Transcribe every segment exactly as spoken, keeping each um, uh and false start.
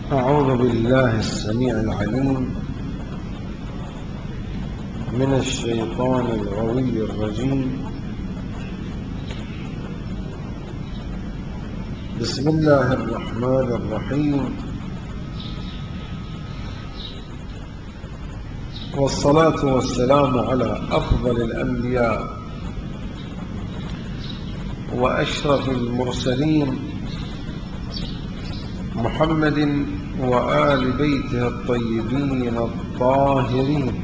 أعوذ بالله السميع العليم من الشيطان الغوي الرجيم. بسم الله الرحمن الرحيم، والصلاة والسلام على أفضل الأنبياء وأشرف المرسلين محمد وآل بيته الطيبين الطاهرين،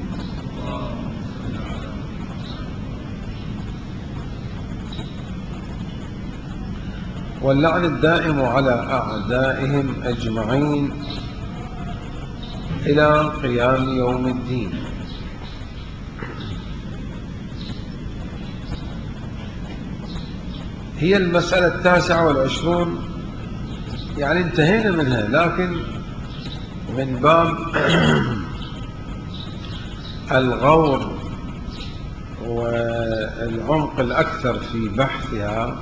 واللعن الدائم على أعدائهم أجمعين إلى قيام يوم الدين. هي المسألة التاسعة والعشرون، يعني انتهينا منها، لكن من باب الغور والعمق الأكثر في بحثها،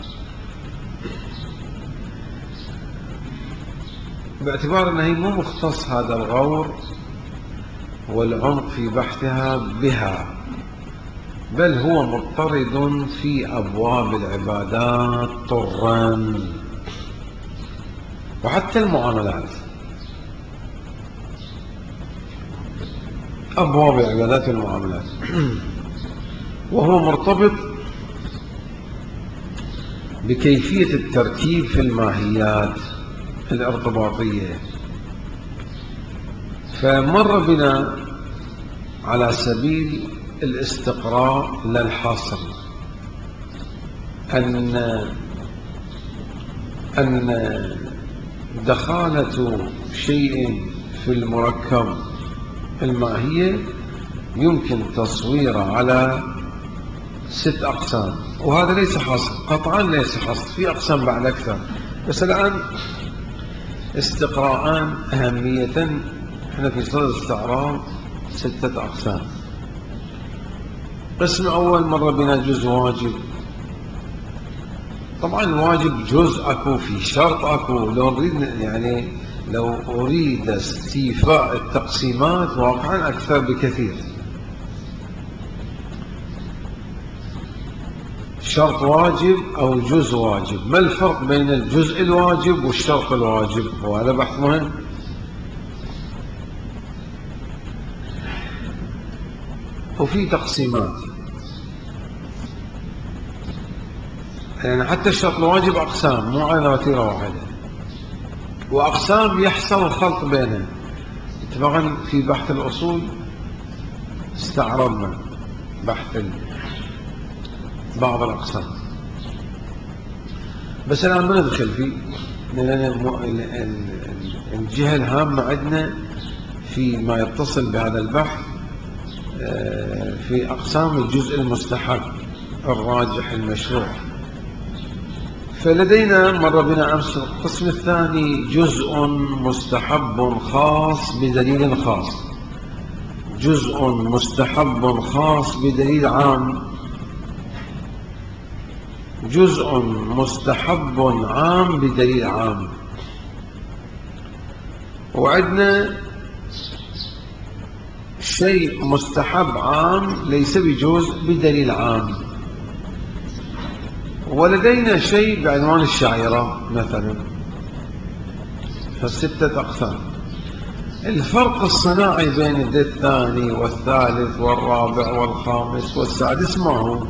باعتبار أنه مو مختص هذا الغور والعمق في بحثها بها، بل هو مضطرد في أبواب العبادات طرا، وحتى المعاملات. أبواب العبادات والمعاملات وهو مرتبط بكيفية الترتيب في الماهيات الارتباطية. فمر بنا على سبيل الاستقراء للحصر أن أن دخالة شيء في المركب الماهية يمكن تصويره على ست أقسام، وهذا ليس حصر، قطعا ليس حصر، في أقسام بعد أكثر، بس الآن استقراءان أهمية. احنا في صدد استعراض ستة أقسام. قسم أول مر بنا جزء واجب. طبعا الواجب جزء أكو، في شرط أكو. لو نريد يعني لو أريد استيفاء التقسيمات واقعا أكثر بكثير. شرط واجب أو جزء واجب، ما الفرق بين الجزء الواجب والشرط الواجب؟ وهذا بحث مهم. وفي تقسيمات، يعني حتى الشرط الواجب أقسام، مو على وتيرة واحدة، وأقسام يحصل الخلط بينها. اتفاقا في بحث الأصول استعرضنا بحث بعض الأقسام، بس الآن ما ندخل فيه، لأن الجهة الهامة عندنا فيما يتصل بهذا البحث في أقسام الجزء المستحب الراجح المشروع. فلدينا مر بنا أمس القسم الثاني جزء مستحب خاص بدليل خاص، جزء مستحب خاص بدليل عام، جزء مستحب عام بدليل عام. وعندنا شيء مستحب عام ليس بجزء بدليل عام. ولدينا شيء بعنوان الشعيرة مثلا، فالستة أقسام. الفرق الصناعي بين الثاني والثالث والرابع والخامس والسادس ما هو؟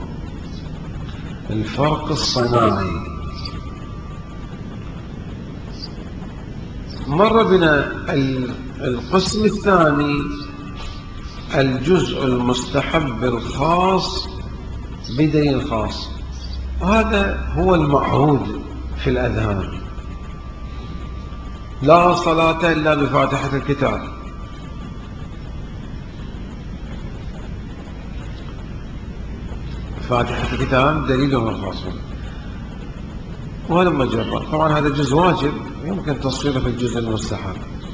الفرق الصناعي. مر بنا القسم الثاني الجزء المستحب الخاص بدليل خاص، وهذا هو المعهود في الأذهان. لا صلاة إلا بفاتحة الكتاب، فاتحة الكتاب دليل خاص، وهذا مجرد. طبعا هذا جزء واجب يمكن تصويره في الجزء المستحب.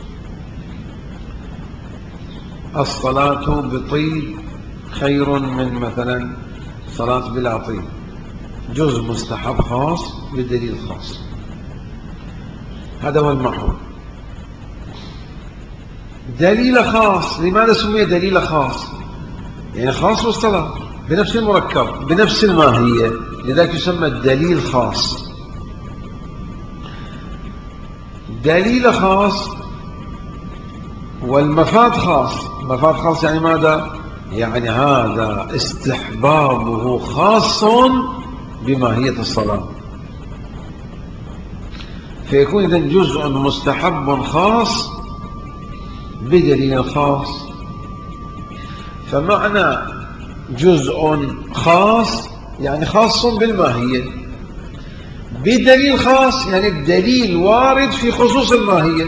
الصلاة بطيب خير من مثلا صلاة بلا طيب، جزء مستحب خاص بدليل خاص، هذا هو المعهود. دليل خاص. لماذا سمي دليل خاص؟ يعني خاص بالصلاة بنفس المركب بنفس الماهية، لذلك يسمى الدليل خاص. دليل خاص والمفاد خاص. مفاد خاص يعني ماذا؟ يعني هذا استحبابه خاص بماهية الصلاة، فيكون إذن جزء مستحب خاص بدليل خاص. فمعنى جزء خاص يعني خاص بالماهية، بدليل خاص يعني الدليل وارد في خصوص الماهية.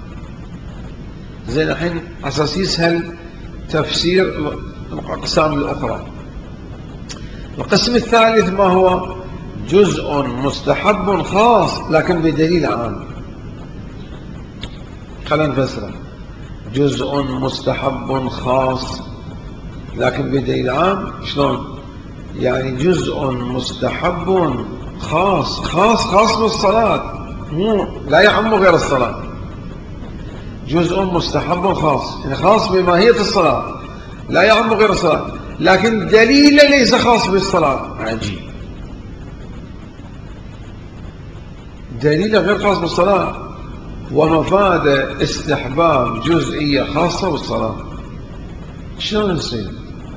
زين الحين أساس يسهل تفسير الأقسام الأخرى. القسم الثالث ما هو؟ جزء مستحب خاص لكن بدليل عام. خلينا نفسره. جزء مستحب خاص لكن بدليل عام. شلون؟ يعني جزء مستحب خاص خاص خاص بالصلاة، مو لا يعم غير الصلاة. جزء مستحب خاص يعني خاص بماهية الصلاة، لا يعم غير الصلاة، لكن دليل ليس خاص بالصلاة. عجيب. دليل غير خاص بالصلاة ومفاد استحباب جزئية خاصة بالصلاة. شلون يصير؟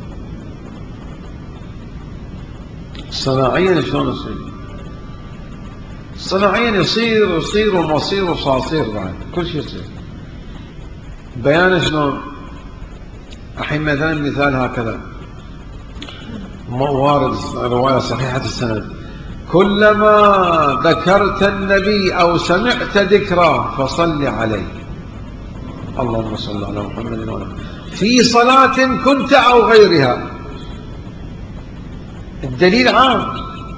صناعيا شلون يصير؟ صناعيا يصير يصير ومصير وصاصير بعد كل شيء يصير. بيان شلون؟ الحين مثلا مثال هكذا وارد رواية صحيحة السند: كلما ذكرت النبي أو سمعت ذكراه فصل عليه. اللهم صل على محمد وعلى في صلاة كنت أو غيرها. الدليل عام.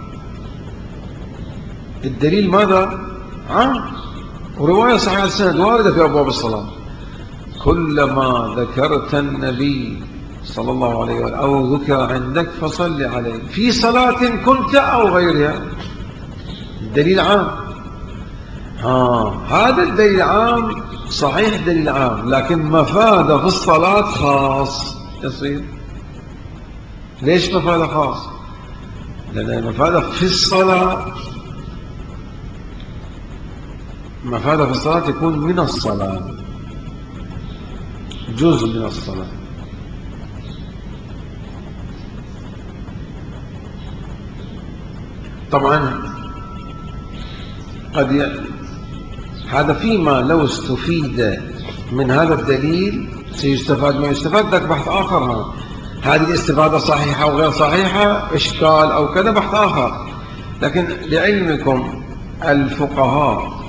الدليل ماذا؟ عام. ورواية صحيحة السند واردة في أبواب الصلاة: كلما ذكرت النبي صلى الله عليه وسلم أو ذكر عندك فصل عليه في صلاة كنت أو غيرها. الدليل عام. ها هذا الدليل عام صحيح، دليل عام، لكن مفاده في الصلاة خاص يصير. ليش مفاده خاص؟ لأن مفاده في الصلاة، مفاده في الصلاة يكون من الصلاة، جزء من الصلاة. طبعا قد ي... هذا فيما لو استفيد من هذا الدليل سيستفاد ما يستفاد، ذاك بحث آخر. ها. هذه الاستفادة صحيحة وغير صحيحة، إشكال أو كذا، بحث آخر. لكن لعلمكم الفقهاء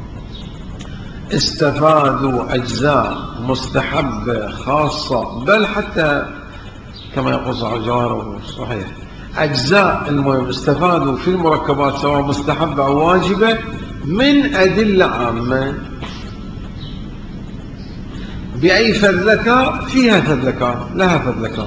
استفادوا أجزاء مستحبة خاصة، بل حتى كما يقول صاحب الجواهر صحيح أجزاء المهم استفادوا في المركبات سواء مستحبة أو واجبة من أدلة عامة. بأي فذلكة فيها فذلكة، لها فذلكة.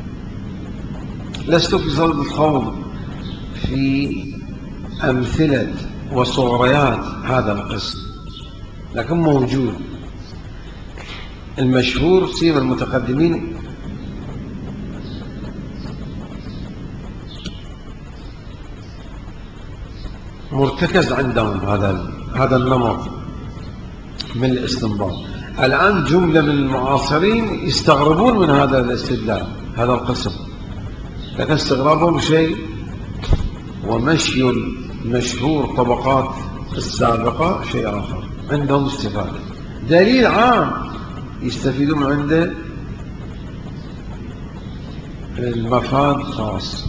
لست في صدد الخوض في أمثلة وصغريات هذا القسم، لكن موجود. المشهور سير المتقدمين مرتكز عندهم هذا هذا النمط من الاستنباط. الآن جملة من المعاصرين يستغربون من هذا الاستدلال، هذا القسم، لكن استغرابهم شيء ومشي المشهور طبقات السابقة شيء آخر. عندهم استفادة دليل عام يستفيدون عنده المفاد خاص،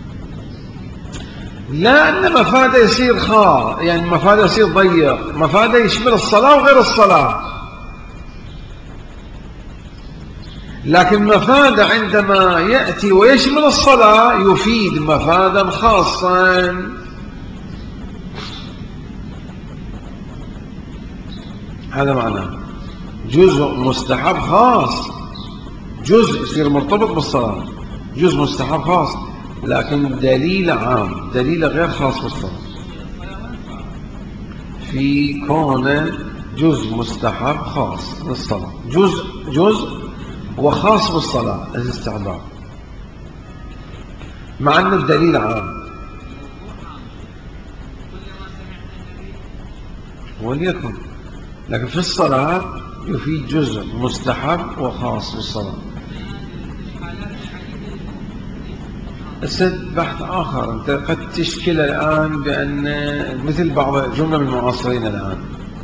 لا أن مفاده يصير خاص يعني مفاده يصير ضيق، مفاده يشمل الصلاة وغير الصلاة. لكن مفاده عندما يأتي ويشمل الصلاة يفيد مفادا خاصا. هذا معناه جزء مستحب خاص، جزء يصير مرتبط بالصلاة، جزء مستحب خاص، لكن دليل عام، دليل غير خاص بالصلاة في كونه جزء مستحب خاص بالصلاة، جزء جزء وخاص بالصلاة الاستحباب، مع أن الدليل عام. وليكن لكن في الصلاة يفيد جزء مستحب وخاص بالصلاة. السد بحث آخر. أنت قد تشكل الآن بأن مثل بعض جملة من المعاصرين الآن،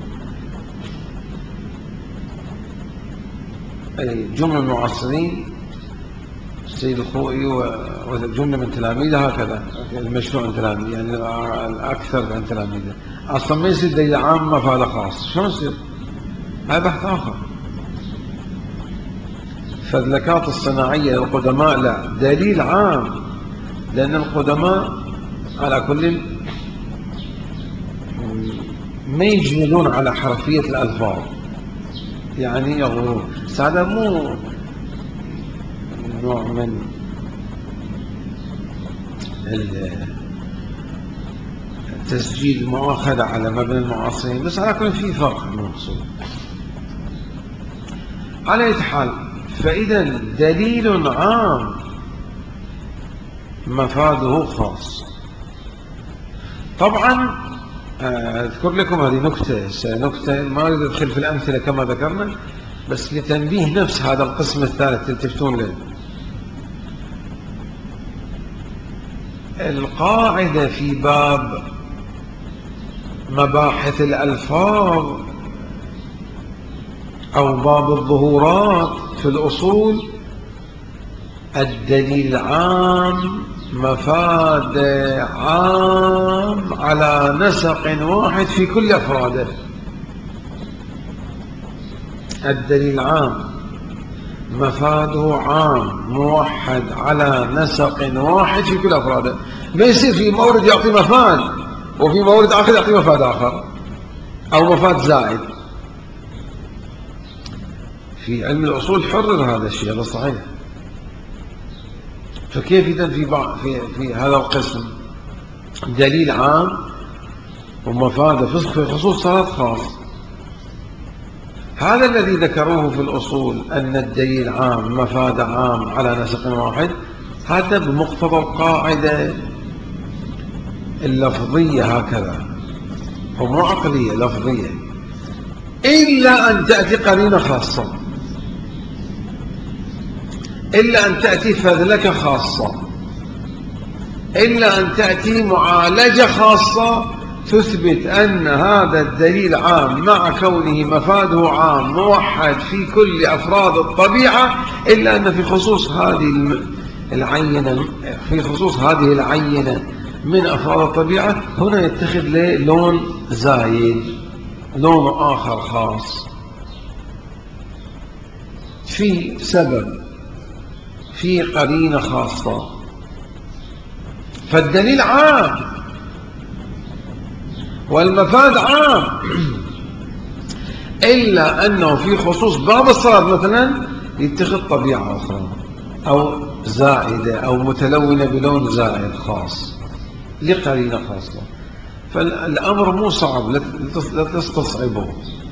أي جملة من المعاصرين السيد الخوئي وجملة من تلاميذه هكذا، المشروع من تلاميذه يعني الأكثر من تلاميذه، أصلا ما يصير دليل عام مفاد خاص، شو يصير؟ هذا بحث آخر. فالذكاء الصناعية للقدماء لا، دليل عام، لأن القدماء على كل ما يجملون على حرفية الألفاظ، يعني يغلون. هذا مو نوع من التسجيل المؤاخذة على مبنى المعاصرين، بس على كل في فرق المقصود. على أي حال، فإذا دليل عام مفاده خاص. طبعا أذكر لكم هذه نكتة، نكتة ما أريد أدخل في الأمثلة كما ذكرنا، بس لتنبيه نفس هذا القسم الثالث تلتفتون له. القاعدة في باب مباحث الألفاظ أو باب الظهورات في الأصول، الدليل عام مفاد عام على نسق واحد في كل أفراده. الدليل عام مفاده عام موحد على نسق واحد في كل أفراده. ما يصير في مورد يعطي مفاد وفي مورد آخر يعطي مفاد آخر أو مفاد زائد. في علم الأصول حرر هذا الشيء، هذا صحيح. فكيف إذا في, في, في هذا القسم دليل عام ومفاد في خصوص صلاة خاص؟ هذا الذي ذكروه في الأصول أن الدليل عام مفاد عام على نسق واحد، هذا بمقتضى القاعدة اللفظية هكذا، ومو عقلية لفظية، إلا أن تأتي قرينة خاصة، إلا أن تأتي فذلكة خاصة، إلا أن تأتي معالجة خاصة تثبت أن هذا الدليل عام مع كونه مفاده عام موحد في كل أفراد الطبيعة، إلا أن في خصوص هذه العينة في خصوص هذه العينة من أفراد الطبيعة هنا يتخذ له لون زايد، لون آخر خاص، في سبب، في قرينة خاصة. فالدليل عام والمفاد عام، إلا أنه في خصوص باب الصلاة مثلا يتخذ طبيعة أخرى أو زائدة أو متلونة بلون زائد خاص لقرينة خاصة. فالأمر مو صعب، لا تستصعبه.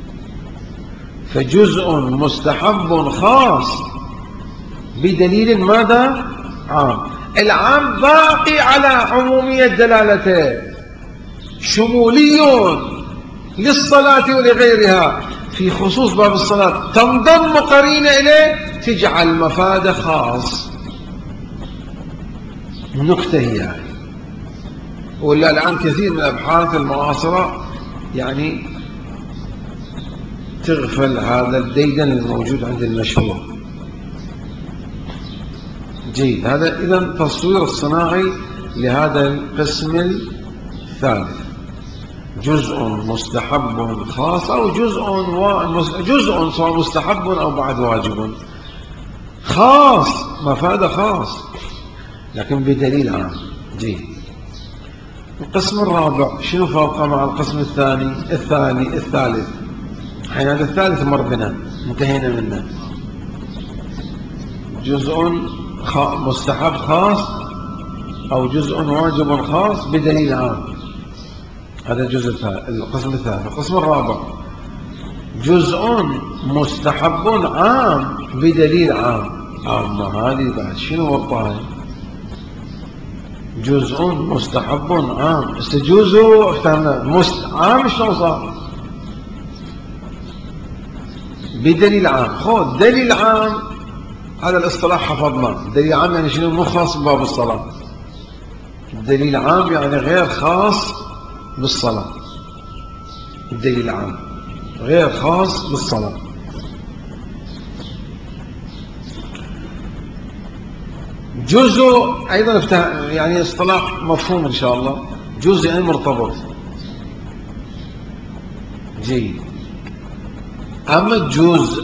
فجزء مستحب خاص بدليل ماذا؟ عام. العام باقي على عمومية دلالته، شمولي للصلاة ولغيرها. في خصوص باب الصلاة تنضم قرينة إليه تجعل مفاد خاص. النكتة هي يعني. ولا الآن كثير من الأبحاث المعاصرة يعني تغفل هذا الديدن الموجود عند المشهور. جيد. هذا إذن تصوير الصناعي لهذا القسم الثالث، جزء مستحب خاص أو جزء و... جزء سواء مستحب أو بعد واجب خاص، مفاد خاص لكن بدليل عام. جيد. القسم الرابع شنو فرقه مع القسم الثاني الثاني الثالث؟ حين هذا الثالث مر بنا انتهينا منه. جزء مستحب خاص أو جزء واجب خاص بدليل عام، هذا الجزء الثالث. القسم الثالث. القسم الرابع جزء مستحب عام بدليل عام. أما هذه بعد شنو وضعها؟ جزء مستحب عام استجوزوا افتهمنا مست... عام شلون صار؟ بدليل عام. خذ دليل عام، هذا الاصطلاح حفظناه. دليل عام يعني شنو؟ مو خاص بباب الصلاة. دليل عام يعني غير خاص بالصلاة. الدليل عام غير خاص بالصلاة. جزء أيضا يعني اصطلاح مفهوم إن شاء الله. جزء يعني مرتبط. جيد. أما الجزء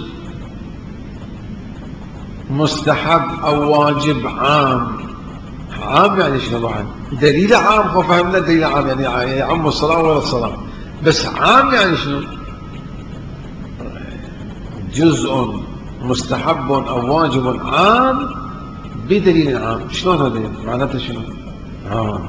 مستحب أو واجب عام. عام يعني شنو بعد؟ دليل عام. هو فهمنا دليل عام يعني يعم الصلاة ولا الصلاة. بس عام يعني شنو؟ جزء مستحب أو واجب عام بدليل عام. شلون هذا؟ معناته شنو؟ آه.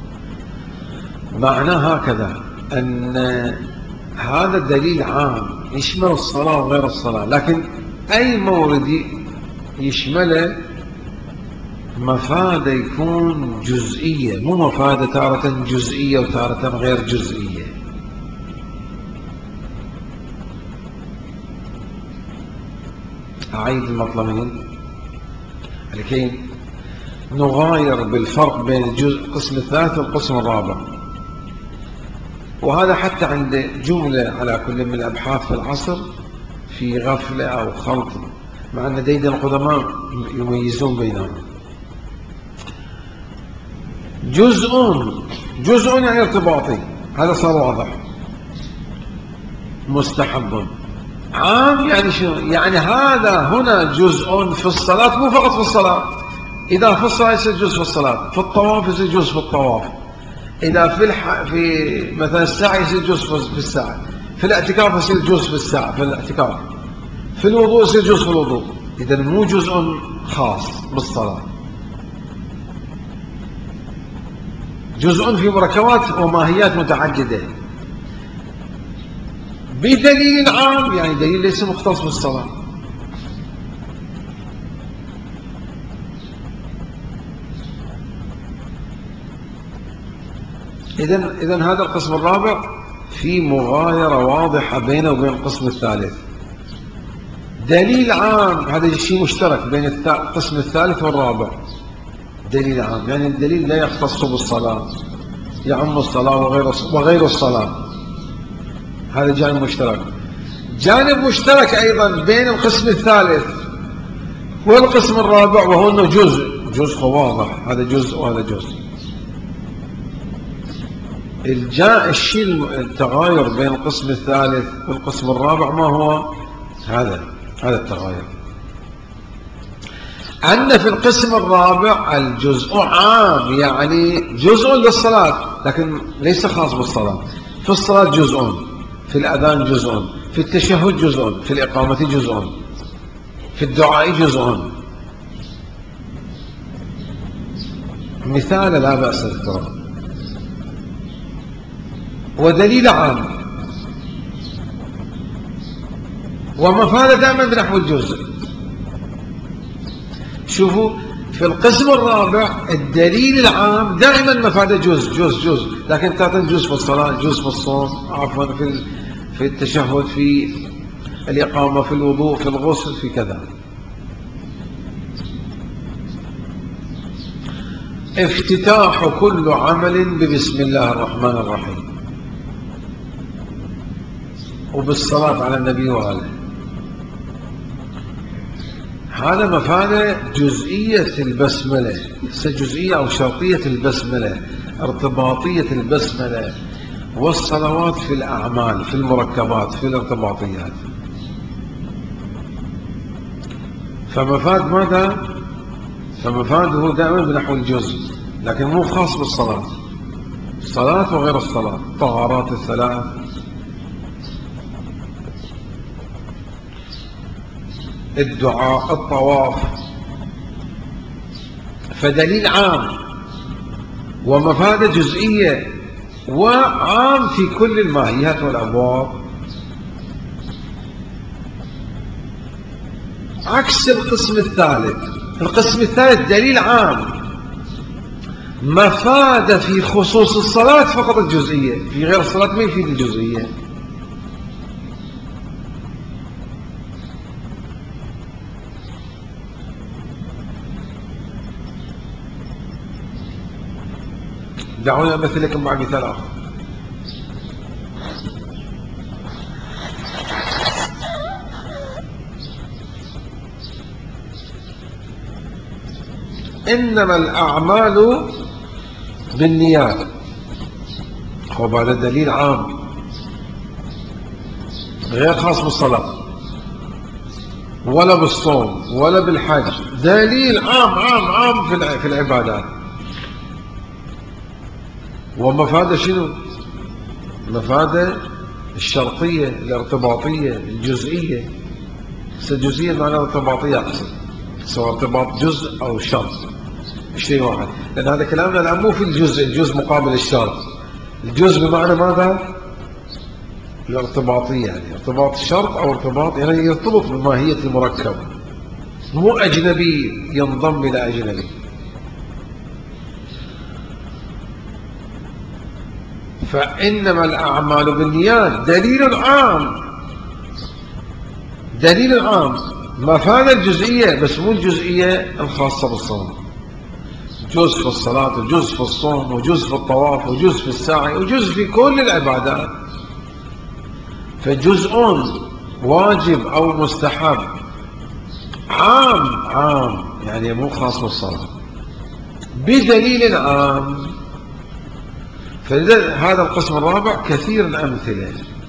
معناه هكذا أن هذا الدليل عام يشمل الصلاة وغير الصلاة، لكن أي مورد يشمله مفادة يكون جزئية، مو مفادة تارة جزئية وتارة غير جزئية. أعيد المطلبين لكي نغاير بالفرق بين الجزء القسم الثالث والقسم الرابع. وهذا حتى عند جملة على كل من الأبحاث في العصر في غفلة أو خلط، مع أن ديدا القدماء يميزون بينهم. جزء جزء يعني ارتباطي، هذا صار واضح. مستحب عام يعني شنو؟ يعني هذا هنا جزء في الصلاة، مو فقط في الصلاة. إذا في الصلاة يصير جزء في الصلاة، في الطواف يصير جزء في الطواف، إذا في الح... في مثلا الساعة يصير جزء في الساعة، في الاعتكاف يصير جزء في الساعة في الاعتكاف، في الوضوء يصير جزء في الوضوء. إذا مو جزء خاص بالصلاة، جزء في مركبات وماهيات متعددة بدليل عام، يعني دليل ليس مختص بالصلاة. إذن إذن هذا القسم الرابع في مغايرة واضحة بينه وبين القسم الثالث. دليل عام هذا شيء مشترك بين القسم الثالث والرابع. دليل عام يعني الدليل لا يختص بالصلاة، يعم الصلاة وغير وغير الصلاة. هذا جانب مشترك. جانب مشترك أيضا بين القسم الثالث والقسم الرابع، وهو أنه جزء جزء واضح، هذا جزء وهذا جزء. الجاء الشيء التغاير بين القسم الثالث والقسم الرابع ما هو؟ هذا هذا التغاير. أن في القسم الرابع الجزء عام، يعني جزء للصلاة لكن ليس خاص بالصلاة. في الصلاة جزء، في الأذان جزء، في التشهد جزء، في الإقامة جزء، في الدعاء جزء. مثال لا بأس ذكره. ودليل عام ومفاد دائما بنحو الجزء. شوفوا في القسم الرابع الدليل العام دائما مفاد جزء جزء جزء، لكن تعطي جزء في الصلاة، جزء في الصوم، عفوا في في التشهد، في الإقامة، في الوضوء، في الغسل، في كذا. افتتاح كل عمل ببسم الله الرحمن الرحيم وبالصلاة على النبي وآله. هذا مفاد جزئية البسملة، جزئية أو شرطية البسملة، ارتباطية البسملة والصلوات في الأعمال، في المركبات، في الارتباطيات. فمفاد ماذا؟ فمفاده دائما بنحو الجزء، لكن مو خاص بالصلاة. الصلاة وغير الصلاة، الطهارات الثلاث، الدعاء، الطواف. فدليل عام ومفاد جزئية وعام في كل الماهيات والأبواب. عكس القسم الثالث. القسم الثالث دليل عام مفاد في خصوص الصلاة فقط الجزئية، في غير الصلاة ما يفيد الجزئية. دعوني أمثل لكم مع مثال آخر. إنما الأعمال بالنيات، هو هذا دليل عام غير خاص بالصلاة ولا بالصوم ولا بالحج، دليل عام عام عام في العبادات. ومفاده شنو؟ مفاده الشرطية، الارتباطية، الجزئية. الجزئية معناها ارتباطية أقصد، سواء ارتباط جزء أو شرط، شيء واحد. لأن هذا كلامنا الآن مو في الجزء، الجزء مقابل الشرط. الجزء بمعنى ماذا؟ الارتباطية، يعني ارتباط الشرط أو ارتباط يعني يرتبط بماهية المركب، مو أجنبي ينضم إلى أجنبي. فإنما الأعمال بالنيات دليل عام، دليل عام مفاد الجزئية، بس مو الجزئية الخاصة بالصلاة. جزء في الصلاة وجزء في الصوم وجزء في الطواف وجزء في السعي وجزء في كل العبادات. فجزء واجب أو مستحب عام عام، يعني مو خاص بالصلاة، بدليل عام. فهذا القسم الرابع كثير الأمثلة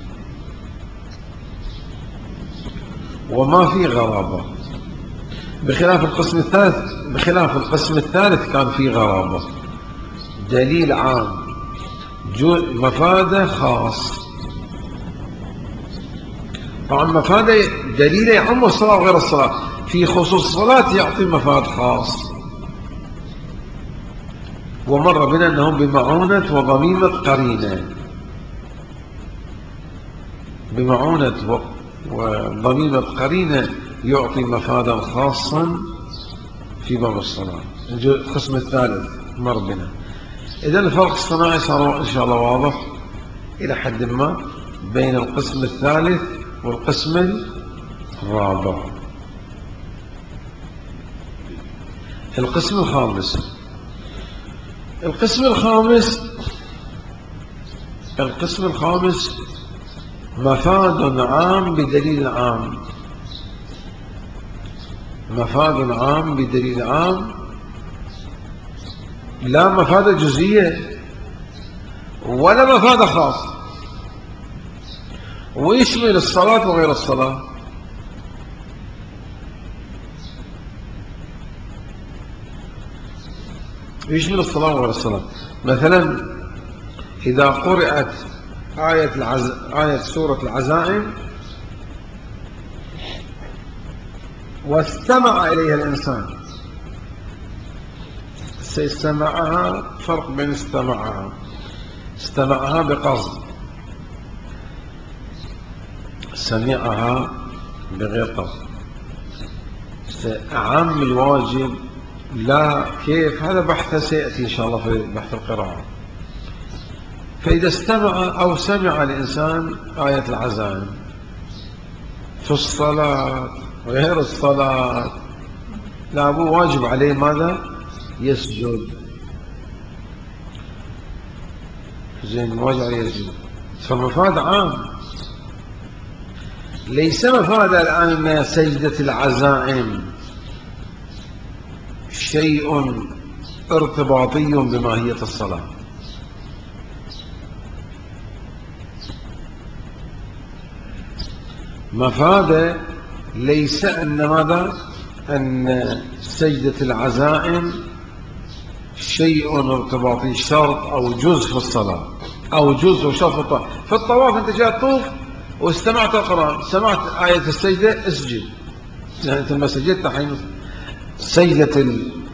وما في غرابة، بخلاف القسم الثالث. بخلاف القسم الثالث كان في غرابة، دليل عام مفاده خاص. طبعا مفاده دليل يعم الصلاة وغير الصلاة، في خصوص الصلاة يعطي مفاد خاص. ومر بنا أنهم بمعونة وضميمة قرينة، بمعونة وضميمة قرينة يعطي مفادا خاصا في باب الصلاة. القسم الثالث مر بنا. إذن الفرق الصناعي صار إن شاء الله واضح إلى حد ما بين القسم الثالث والقسم الرابع. القسم الخامس. القسم الخامس القسم الخامس مفاد عام بدليل عام، مفاد عام بدليل عام، لا مفاد جزئية ولا مفاد خاص، ويشمل الصلاة وغير الصلاة. يشمل الصلاة وغير الصلاة. مثلا إذا قرأت آية, العز... آية سورة العزائم واستمع إليها الإنسان، سيستمعها، فرق بين استمعها، استمعها بقصد، سمعها بغير قصد. أعم الواجب لا كيف، هذا بحث سيأتي إن شاء الله في بحث القراءة. فإذا استمع أو سمع الإنسان آية العزائم في الصلاة غير الصلاة، لا أبو واجب عليه ماذا؟ يسجد. زين، واجب عليه يسجد. فمفاد عام، ليس مفاد الآن من سجدة العزائم شيء ارتباطي بماهية الصلاة. مفاد ليس أن ماذا؟ أن سجدة العزائم شيء ارتباطي، شرط أو جزء في الصلاة أو جزء وشرط في الطواف. في الطواف أنت جاء تطوف واستمعت القرآن، سمعت آية السجدة، اسجد. أنت لما سجدت حين سجدة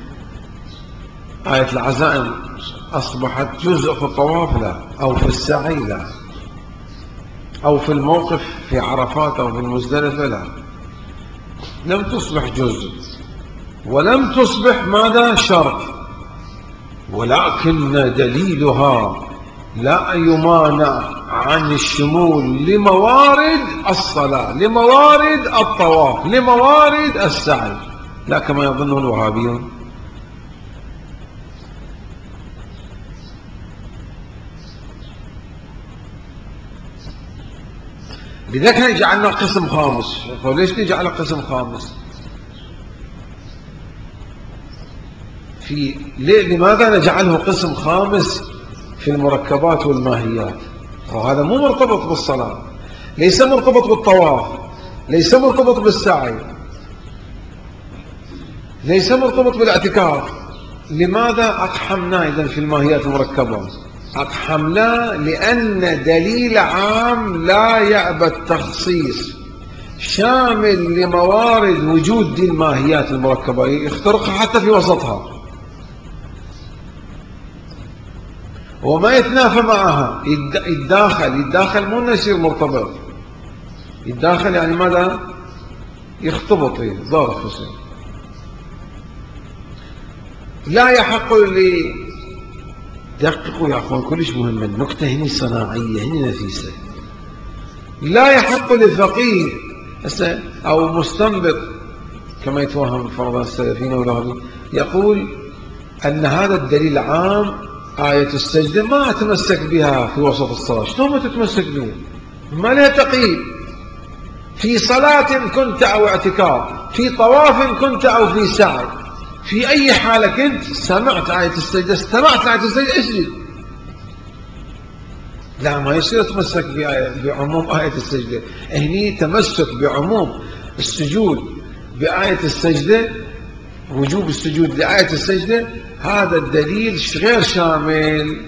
آية العزائم أصبحت جزء في الطواف؟ لا. أو في السعي؟ لا. أو في الموقف في عرفات أو في المزدلفة؟ لا. لم تصبح جزء ولم تصبح ماذا؟ شرط، ولكن دليلها لا يمانع عن الشمول لموارد الصلاة، لموارد الطواف، لموارد السعي، لا كما يظنه الوهابيون. لذلك جعلنا قسم خامس. ليش نجعل قسم خامس؟ في لماذا نجعله قسم خامس في المركبات والماهيات؟ وهذا مو مرتبط بالصلاة، ليس مرتبط بالطواف، ليس مرتبط بالسعي، ليس مرتبط بالاعتكاف. لماذا أقحمنا إذن في الماهيات المركبة؟ أقحمنا لأن دليل عام لا يأبى التخصيص شامل لموارد وجود دي الماهيات المركبة، يخترقها حتى في وسطها وما يتنافى معها، يتداخل. يتداخل مو انه يصير مرتبط، يتداخل يعني ماذا؟ يختبط، ظرف يصير. لا يحق لي، دققوا يا اخوان، كلش مهم النكته هني صناعيه، هني نفيسه. لا يحق لفقيه او مستنبط كما يتوهم فرضا السلفيين والوهابيين يقول ان هذا الدليل عام آية السجدة ما أتمسك بها في وسط الصلاة. شلون ما تتمسك بها؟ ما لها تقييد. في صلاة كنت أو اعتكاف، في طواف كنت أو في سعي، في أي حالة كنت سمعت آية السجدة، استمعت لآية السجدة، اسجد. لا، ما يصير تمسك بعموم آية السجدة. هني تمسك بعموم السجود بآية السجدة، وجوب السجود لآية السجدة، هذا الدليل غير شامل.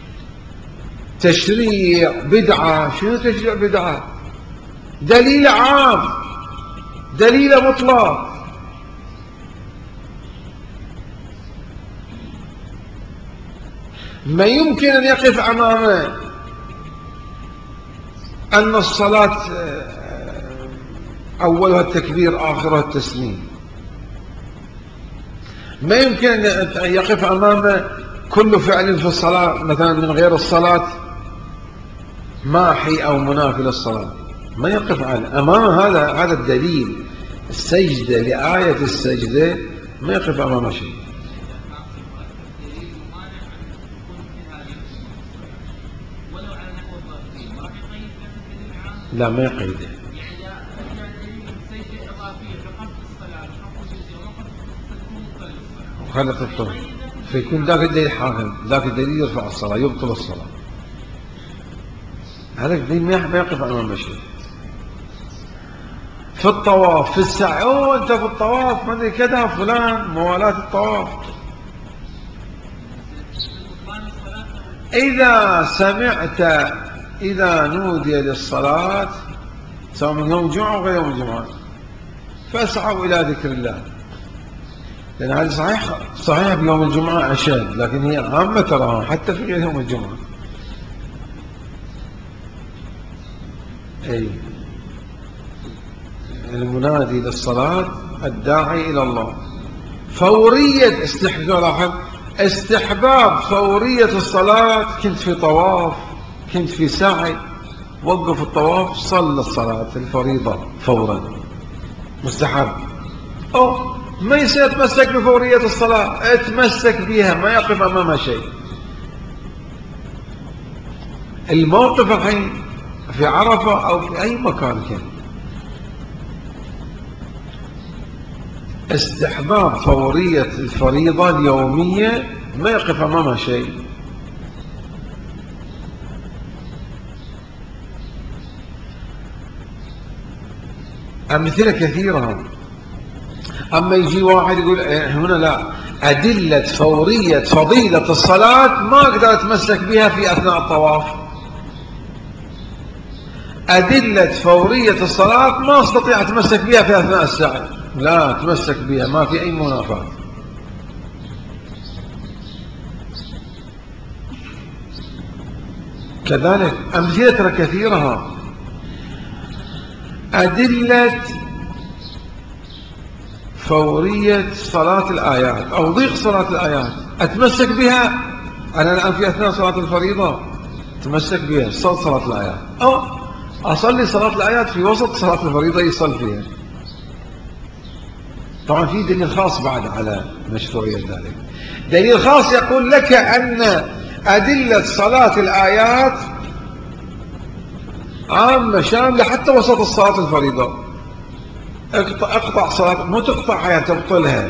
تشريع بدعة، شنو تشريع بدعة؟ دليل عام، دليل مطلق. ما يمكن أن يقف أمامه أن الصلاة أولها التكبير آخرها التسليم. ما يمكن أن يقف أمامه كل فعل في الصلاة مثلا من غير الصلاة ماحي أو منافي للصلاة. ما يقف أمام هذا هذا الدليل. السجدة لآية السجدة ما يقف أمام شيء. لا، ما يقيده. وخلت الطول فيكون ذاك الدليل حاكم، ذاك الدليل يرفع الصلاة، يبطل الصلاة. هذا الدليل ما يقف أمام شيء. في الطواف، في السعي، أوه أنت في الطواف ما أدري كذا فلان، موالاة الطواف. إذا سمعت، إذا نودي للصلاة سواء من يوم الجمعة وغير يوم الجمعة فاسعوا إلى ذكر الله، لأن هذه صحيح صحيح بيوم الجمعة أشد، لكن هي عامة تراها حتى في غير يوم الجمعة. أي المنادي للصلاة الداعي إلى الله. فورية استحباب استحباب فورية الصلاة. كنت في طواف، كنت في سعي، وقف الطواف، صلى الصلاة الفريضة فورا، مستحب. أو ما يصير يتمسك بفورية الصلاة، اتمسك بها، ما يقف أمامها شيء. الموقف الحين في عرفة أو في أي مكان كان، استحباب فورية الفريضة اليومية ما يقف أمامها شيء. أمثلة كثيرة. أما يجي واحد يقول هنا لا، أدلة فورية فضيلة الصلاة ما أقدر أتمسك بها في أثناء الطواف، أدلة فورية الصلاة ما أستطيع أتمسك بها في أثناء السعي، لا أتمسك بها، ما في أي منافاة. كذلك أمثلة كثيرة. أدلة فورية صلاة الآيات أو ضيق صلاة الآيات أتمسك بها أنا الآن في أثناء صلاة الفريضة أتمسك بها صلاة صلاة الآيات أو أصلي صلاة الآيات في وسط صلاة الفريضة يصل فيها. طبعا في دليل خاص بعد على مشروعية ذلك. دليل خاص يقول لك أن أدلة صلاة الآيات عامة شاملة حتى وسط الصلاة الفريضة. اقطع, اقطع صلاة، مو تقطعها يعني تبطلها.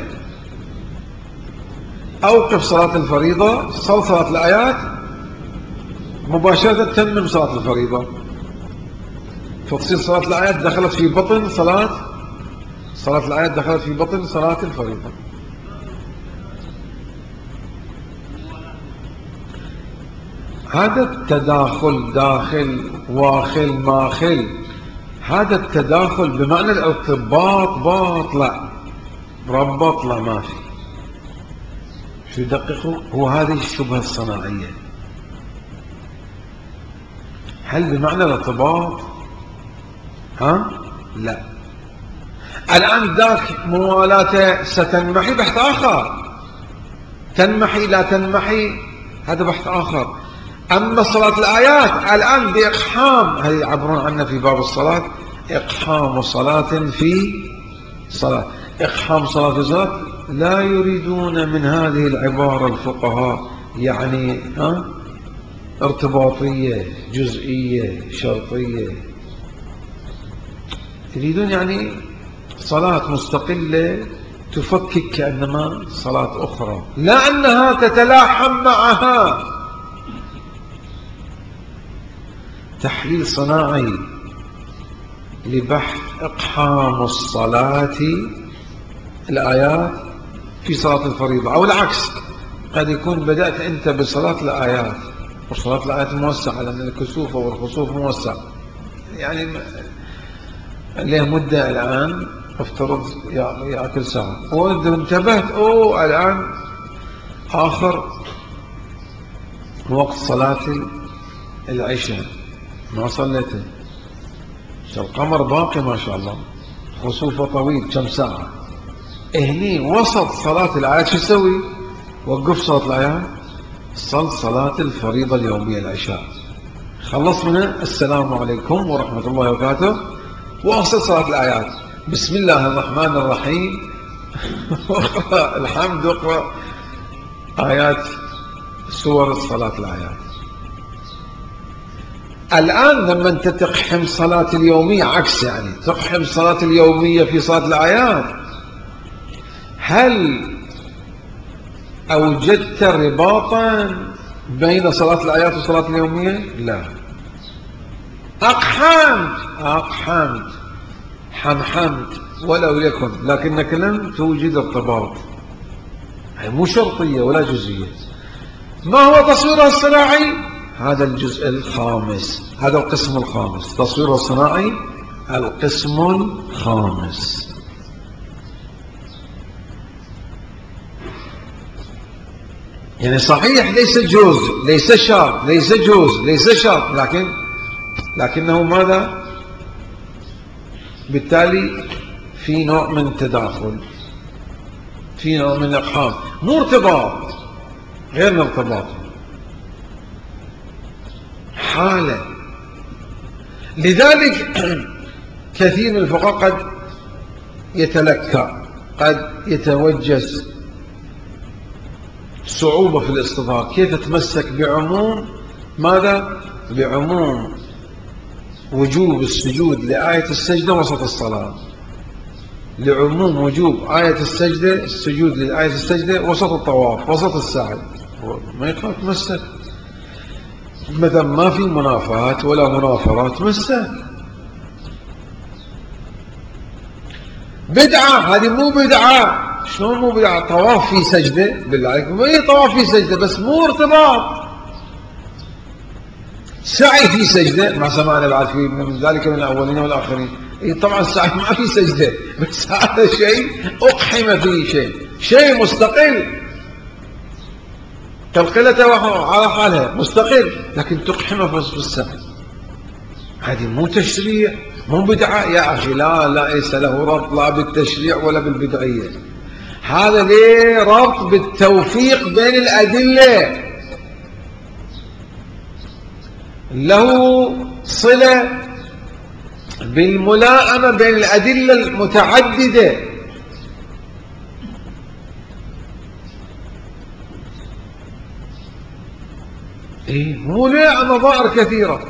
أوقف صلاة الفريضة، صل صلاة الآيات، مباشرة تتمم صلاة الفريضة، فتصير صلاة الآيات دخلت في بطن صلاة صلاة الآيات دخلت في بطن صلاة الفريضة. هذا التداخل داخل واخل ماخل، هذا التداخل بمعنى الارتباط باط لا ربط لا ما في. شو يدققوا هو هذه الشبهة الصناعية. هل بمعنى الارتباط؟ ها؟ لا. الآن ذاك موالاته ستنمحي بحث آخر، تنمحي لا تنمحي هذا بحث آخر. أما صلاة الآيات الآن بإقحام، هذه يعبرون عنها في باب الصلاة إقحام صلاة في صلاة، إقحام صلاة في صلاة. لا يريدون من هذه العبارة الفقهاء يعني ها ارتباطية جزئية شرطية، يريدون يعني صلاة مستقلة تفكك كأنما صلاة أخرى، لا أنها تتلاحم معها. تحليل صناعي لبحث إقحام الصلاة الآيات في صلاة الفريضة، أو العكس، قد يكون بدأت أنت بصلاة الآيات وصلاة الآيات موسعة لأن الكسوف والخسوف موسع، يعني له مدة الآن افترض يأكل ساعة وإذا انتبهت أوه الآن آخر وقت صلاة العشاء ما صليته، القمر باقي ما شاء الله، خسوفه طويل كم ساعة، هني وسط صلاة الآيات شو يسوي؟ وقف صلاة الآيات، صل صلاة الفريضة اليومية العشاء، خلص منها السلام عليكم ورحمة الله وبركاته، واصل صلاة الآيات، بسم الله الرحمن الرحيم واقرأ الحمد واقرأ آيات سور الصلاة الآيات. الآن لما أنت تقحم صلاة اليومية عكس، يعني تقحم صلاة اليومية في صلاة الآيات، هل أوجدت رباطا بين صلاة الآيات وصلاة اليومية؟ لا. أقحمت أقحمت حمحمت ولو يكن، لكنك لم توجد ارتباط، هي مو شرطية ولا جزئية. ما هو تصويرها الصناعي؟ هذا الجزء الخامس، هذا القسم الخامس، تصويرها الصناعي القسم الخامس. يعني صحيح ليس جوز ليس شرط ليس جوز ليس شرط، لكن لكنه ماذا؟ بالتالي في نوع من تداخل، في نوع من إقحام، مو ارتباط، غير الارتباط، حالة. لذلك كثير من الفقهاء قد يتلكأ، قد يتوجس صعوبة في الاستظهار، كيف تتمسك بعموم ماذا؟ بعموم وجوب السجود لآية السجدة وسط الصلاة، لعموم وجوب آية السجدة السجود لآية السجدة وسط الطواف وسط السعي، ما يقدر تمسك مثلا، ما في منافات ولا منافرات، تمسك. بدعة هذه مو بدعة، شلون مو بدعة؟ طواف في سجدة بالله عليكم، اي طواف في سجدة بس مو ارتباط. سعي في سجدة ما سمعنا بعد في من ذلك من الأولين والآخرين، اي طبعا السعي ما في سجدة، بس هذا شيء أقحم فيه، شيء شيء مستقل، تلقلته على حالها مستقل، لكن تقحم في السعي، هذه مو تشريع مو بدعة يا أخي، لا لا ليس له ربط لا بالتشريع ولا بالبدعية. هذا ليه ربط بالتوفيق بين الأدلة، له صلة بالملائمة بين الأدلة المتعددة. إيه مو له نظائر كثيرة.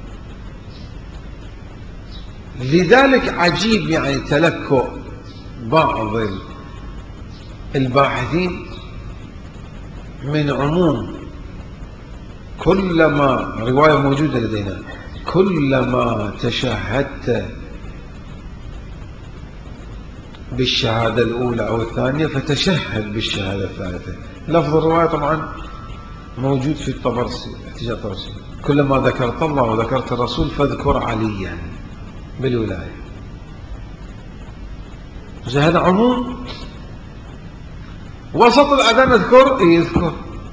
لذلك عجيب يعني تلكؤ بعض الباحثين من عموم كلما رواية موجودة لدينا كلما تشهدت بالشهادة الأولى أو الثانية فتشهد بالشهادة الثالثة. لفظ الرواية طبعا موجود في الطبرسي، احتجاج الطبرسي، كلما ذكرت الله وذكرت الرسول فاذكر عليا بالولاية. هذا عموم. وسط الأذان اذكر، يذكر.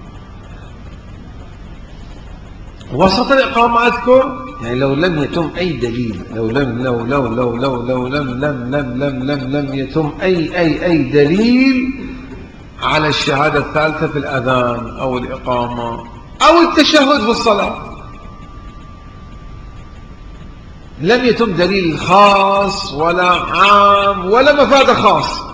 وسط الإقامة اذكر. يعني لو لم يتم أي دليل، لو لم لو لو لو لو لو لم لم لم لم لم لم يتم أي أي أي دليل على الشهادة الثالثة في الأذان أو الإقامة أو التشهد في الصلاة، لم يتم دليل خاص ولا عام ولا مفاد خاص.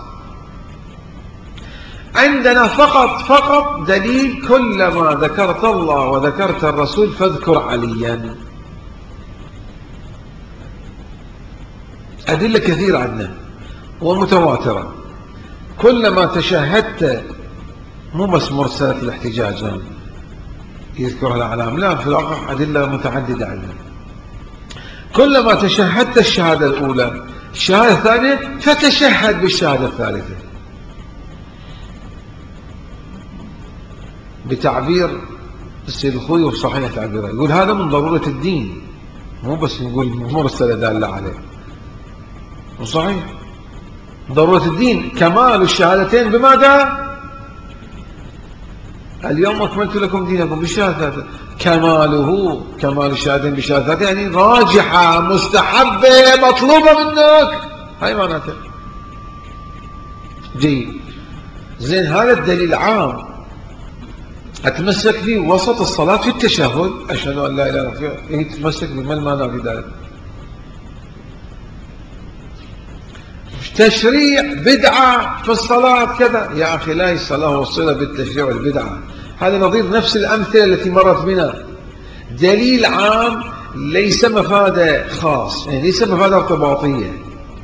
عندنا فقط فقط دليل كلما ذكرت الله وذكرت الرسول فاذكر عليا. أدلة كثيرة عندنا ومتواترة. كلما تشهدت، مو بس مرسلة الاحتجاج يعني يذكرها الأعلام، لا، في الواقع أدلة متعددة عندنا. كلما تشهدت الشهادة الأولى الشهادة الثانية فتشهد بالشهادة الثالثة. بتعبير السيد الخوي وصحيح تعبيره، يقول هذا من ضرورة الدين، مو بس نقول مرسلة دالة عليه. وصحيح ضرورة الدين كمال الشهادتين بماذا؟ اليوم أكملت لكم دينكم بالشهادة. كماله كمال الشهادتين بالشهادة يعني راجحة مستحبة مطلوبة منك، هاي معناته. جيد زين، هذا الدليل عام أتمسك فيه وسط الصلاة في التشهد، أشهد أن لا إله إلا الله، تتمسك به. ما المعنى في ذلك؟ تشريع بدعة في الصلاة كذا، يا أخي ليس له صلة بالتشريع والبدعة. هذا نظير نفس الأمثلة التي مرت بنا. دليل عام ليس مفاد خاص، يعني ليس مفاد ارتباطية.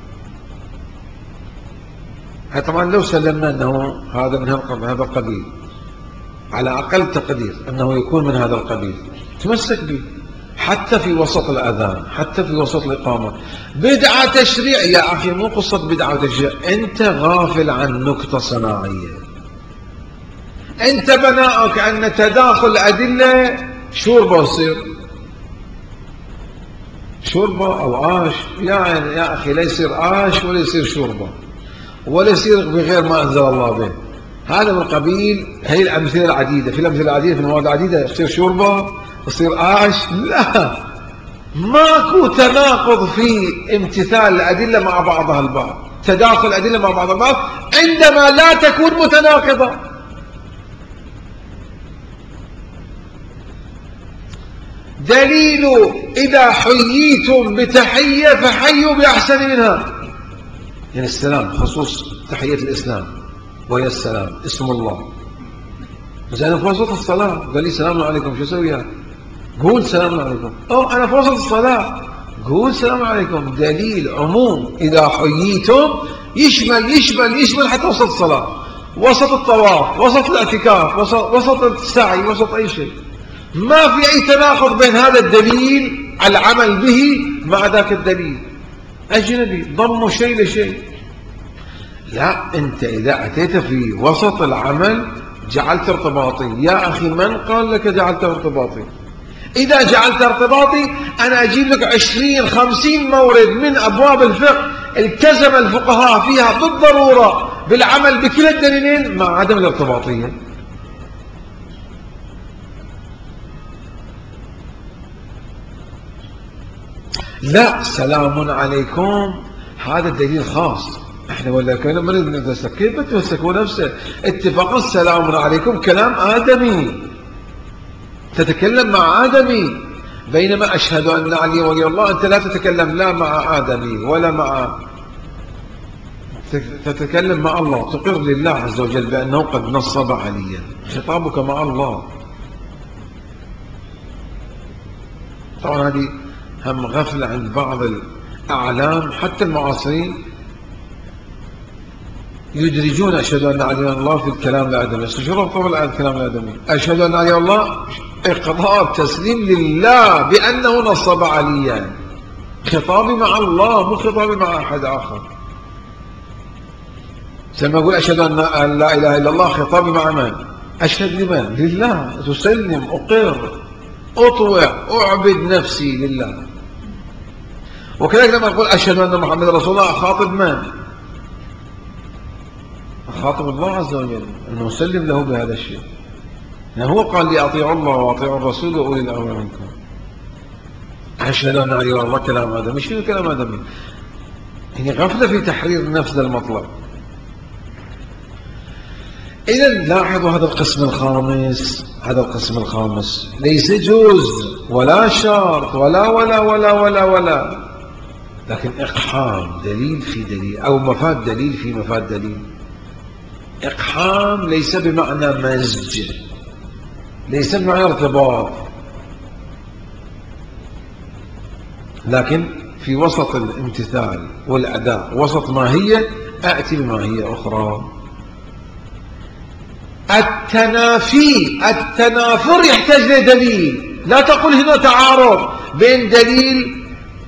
طبعا لو سلمنا أنه هذا من هذا القبيل، على أقل تقدير أنه يكون من هذا القبيل، تمسك به حتى في وسط الأذان، حتى في وسط الإقامة. بدعة تشريع يا أخي، مو قصة بدعة تشريع، أنت غافل عن نكتة صناعية. أنت بناءك أن تداخل أدلة شوربة يصير شوربة أو آش، يعني يا أخي لا يصير آش ولا يصير شوربة ولا يصير بغير ما أنزل الله به. هذا من قبيل هي الأمثلة العديدة، في الأمثلة العديدة في المواد العديدة يصير شوربة يصير آش. لا، ماكو تناقض في امتثال الأدلة مع بعضها البعض، تداخل الأدلة مع بعضها البعض عندما لا تكون متناقضة. دليل إذا حييتم بتحية فحيوا بأحسن منها، يعني السلام خصوص تحية الإسلام وهي السلام اسم الله. بس أنا في وسط الصلاة قال لي السلام عليكم، شو أسوي؟ قول السلام عليكم. أو أنا في وسط الصلاة قول السلام عليكم. دليل عموم إذا حييتم يشمل يشمل يشمل حتى وسط الصلاة، وسط الطواف، وسط الاعتكاف، وسط, وسط السعي، وسط أي شيء. ما في أي تناقض بين هذا الدليل العمل به مع ذاك الدليل أجنبي ضم شيء لشيء. لا، أنت إذا أتيت في وسط العمل جعلت ارتباطي. يا أخي من قال لك جعلت ارتباطي؟ إذا جعلت ارتباطي أنا أجيب لك عشرين خمسين مورد من أبواب الفقه التزم الفقهاء فيها بالضرورة بالعمل بكل الدليلين مع عدم الارتباطية. لا، سلام عليكم هذا دليل خاص. احنا ولا كنا نريد نتمسك، كيف بتمسكوا نفسه؟ اتفاقا السلام عليكم كلام آدمي، تتكلم مع آدمي، بينما أشهد أن علي ولي الله أنت لا تتكلم لا مع آدمي ولا مع، تتكلم مع الله، تقر لله عز وجل بأنه قد نصب عليا، خطابك مع الله. طبعا هذه هم غفلة عند بعض الأعلام، حتى المعاصرين يدرجون أشهد أن علي الله في الكلام الآدمي. شو ربطه بالكلام الآدمي؟ أشهد أن علي الله إقرار تسليم لله بأنه نصب عليا، خطابي مع الله مو خطابي مع أحد آخر. لما أقول أشهد أن لا إله إلا الله، خطابي مع من؟ أشهد لمن؟ لله، تسلم، أقر، أطوع، أعبد نفسي لله. وكذلك لما أقول أشهد أن محمد رسول الله، أخاطب من؟ أخاطب الله عز وجل، أنه أسلم له بهذا الشيء، يعني هو قال لي أطيعوا الله وأطيعوا الرسول وأولي الأمر منكم. أشهد أن علي الله كلام آدمي. شنو كلام آدمي؟ يعني غفلة في تحرير النفس للمطلب. إذا لاحظوا هذا القسم الخامس، هذا القسم الخامس ليس جزء ولا شرط ولا ولا ولا ولا ولا، لكن إقحام دليل في دليل، أو مفاد دليل في مفاد دليل. إقحام ليس بمعنى مزج، ليس بمعنى ارتباط، لكن في وسط الامتثال والأداء، وسط ماهية أأتي بماهية أخرى. التنافي، التنافر يحتاج لدليل. لا تقول هنا تعارض بين دليل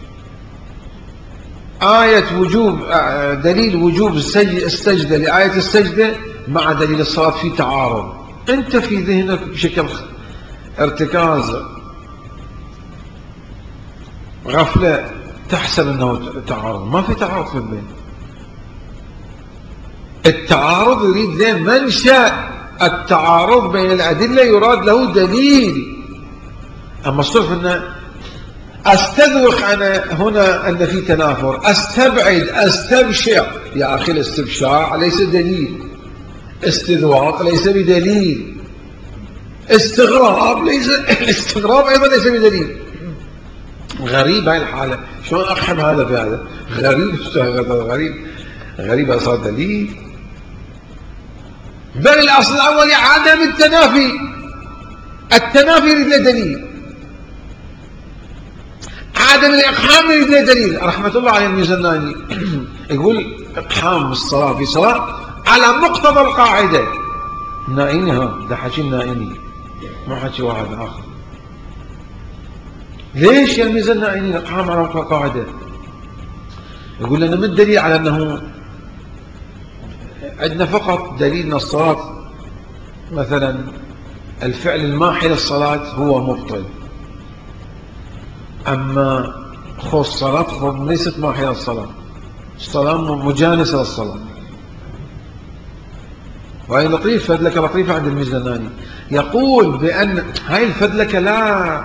آية وجوب، دليل وجوب السجدة لآية السجدة مع دليل الصلاة، في تعارض. أنت في ذهنك بشكل ارتكاز غفلة تحسب أنه تعارض. ما في تعارض في البين. التعارض يريد له منشأ، التعارض بين الأدلة يراد له دليل. أما الصرف أن أستذوق أنا هنا أن في تنافر، أستبعد، أستبشع. يا أخي الاستبشاع ليس دليل، استذواق ليس بدليل، استغراب ليس استغراب أيضا ليس بدليل. غريب هاي الحالة، شلون أقحم هذا في هذا؟ غريب، غريب غريب صار دليل. بل الأصل الأول عدم التنافي، التنافي يريد له دليل، عدم الإقحام يريد له دليل. رحمة الله على الميزاناني يقول إقحام الصلاة في صلاة على مقتضى القاعدة. نائني، ها ده حكي النائني ما حكي واحد آخر. ليش يا الميزاناني الإقحام على مقتضى القاعدة؟ يقول لنا من الدليل على أنه عندنا فقط دليلنا الصلاة مثلا الفعل الماحي للصلاة هو مبطل، أما خو الصلاة خو ليست ماحية للصلاة، الصلاة مجانسة للصلاة. وهي لطيفة، فدلكة لطيفة عند الميزاناني، يقول بأن هاي الفدلكة لا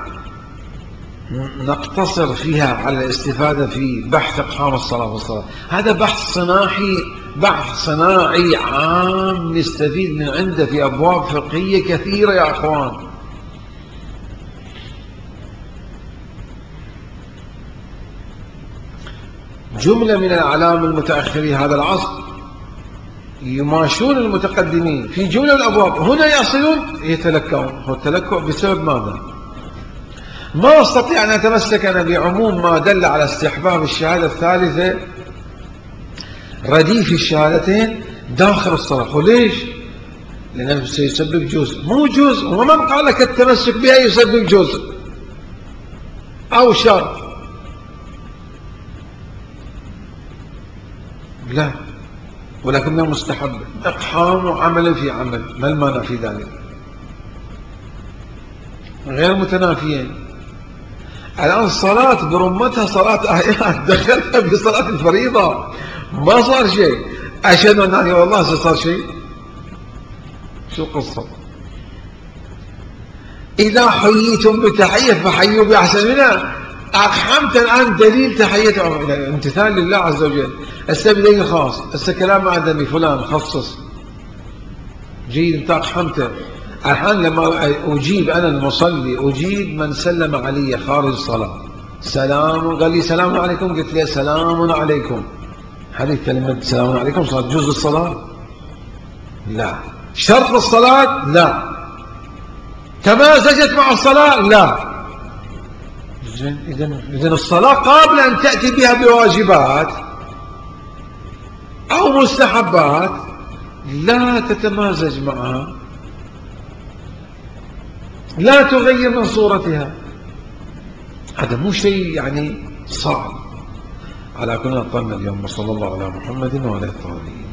نقتصر فيها على الاستفادة في بحث إقحام الصلاة والصلاة، هذا بحث صناعي، بحث صناعي عام نستفيد من عنده في أبواب فقهية كثيرة يا أخوان. جملة من الأعلام المتأخرين هذا العصر يماشون المتقدمين في جملة من الأبواب، هنا يصلون يتلكؤون. التلكؤ بسبب ماذا؟ ما أستطيع أن أتمسك أنا بعموم ما دل على استحباب الشهادة الثالثة رديف الشهادتين داخل الصلاة. وليش؟ لأنه سيسبب جزء، مو جزء، ومن قال لك التمسك بها يسبب جزء أو شرط؟ لا، ولكنه مستحب، إقحام وعمل في عمل، ما المانع في ذلك؟ غير متنافيين. الآن الصلاة برمتها صلاة آيات دخلتها بصلاة الفريضة، ما صار شيء. أشهد أن لا إله إلا الله صار شيء. شو القصة؟ إذا حييتم بتحية فحيوا بأحسن منها. أقحمت الآن دليل تحية امتثال لله عز وجل. هسه بدليل خاص، هسه كلام آدمي فلان خصص جيد، انت أقحمته. الآن لما أجيب أنا المصلي أجيب من سلم علي خارج الصلاة، سلام، قال لي سلام عليكم، قلت له سلام عليكم. هذه كلمة سلام عليكم صارت جزء الصلاة؟ لا. شرط الصلاة؟ لا. تمازجت مع الصلاة؟ لا. إذن الصلاة قبل أن تأتي بها بواجبات أو مستحبات لا تتمازج معها، لا تغير من صورتها. هذا مو شيء يعني صعب. على كل نطلنا اليوم، وصلى الله على محمد وعلى آله.